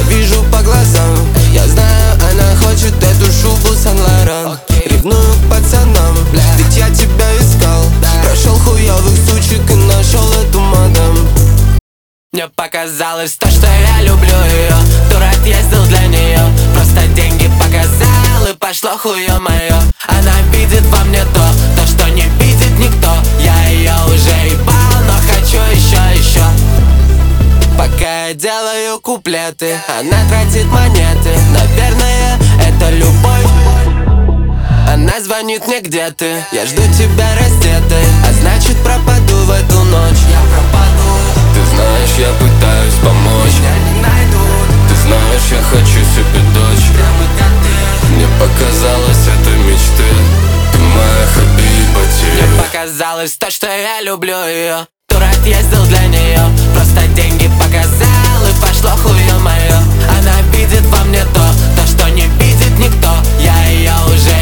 вижу по глазам. Я знаю, она хочет эту шубу Сан-Лоран. Ревную к пацанам, ведь я тебя искал. Прошел хуёвых сучек и нашел эту мадам. Мне показалось то, что я люблю ее. Тур отъездил для нее, просто деньги показал, и пошло хуё моё. Она видит во мне то, что не видит никто. Я ее уже ебал, но хочу еще. Пока я делаю куплеты, она тратит монеты. Наверное, это любовь. Она звонит мне, где ты? Я жду тебя раздетой, а значит пропаду в эту ночь. Я пропаду. Ты знаешь, я пытаюсь помочь. Меня не найдут. Ты знаешь, я хочу себе дочь. Прямо как ты. Мне показалось это мечты. Ты моя хабибати. Мне показалось то, что я люблю ее. Тур отъездил для нее, просто деньги показал, и пошло хуё моё. Она видит во мне то, что не видит никто. Я ее уже